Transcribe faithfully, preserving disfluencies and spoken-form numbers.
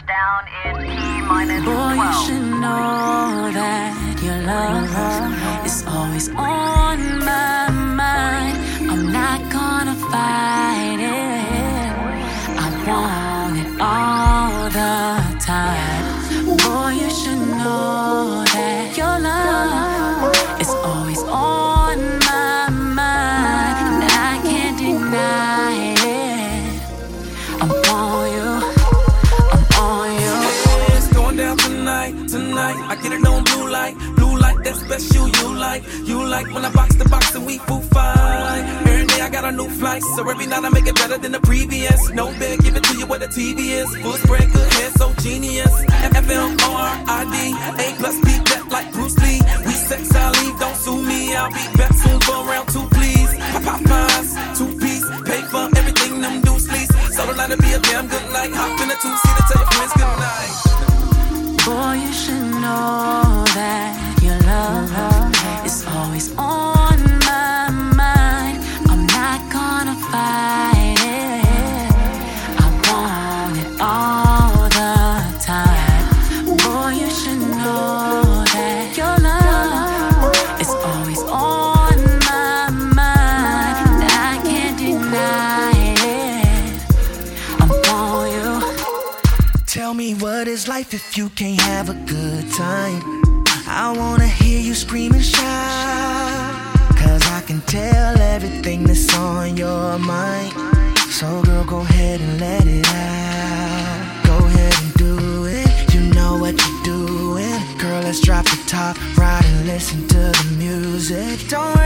down in T minus twelve. Boy, you should know that your love is always on my mind. I'm not gonna fight it. I want it all the time. Boy, you should know that your love is always on my mind, and I can't deny it. I'm on you, I'm on you. Yeah, it's going down tonight, tonight. I get it on blue light, blue light, that special you like. You like when I box the box and we fool fight. Every day I got a new flight, so every night I make it better than the previous. No bed, give it to you where the T V is. Full spread, good hair, so genius. F L O R I D, A plus B, that like Bruce Lee. We sex, I leave, don't sue me. I'll be back soon for round two, please. Pop pop pies, two piece, pay for everything, them do sleeves. So the night to be a damn good night. Hop in a two-seater, tell your friends good night. Boy, you should know that your love is always on my mind. I'm not gonna fight it. I want it all the time. Boy, you should know that your love is always on my mind, and I can't deny it. I'm on you. Tell me, what is life if you can't have a good time? I wanna hear you scream and shout, cause I can tell everything that's on your mind. So girl, go ahead and let it out. Go ahead and do it, you know what you're doing. Girl, let's drop the top right and listen to the music. Don't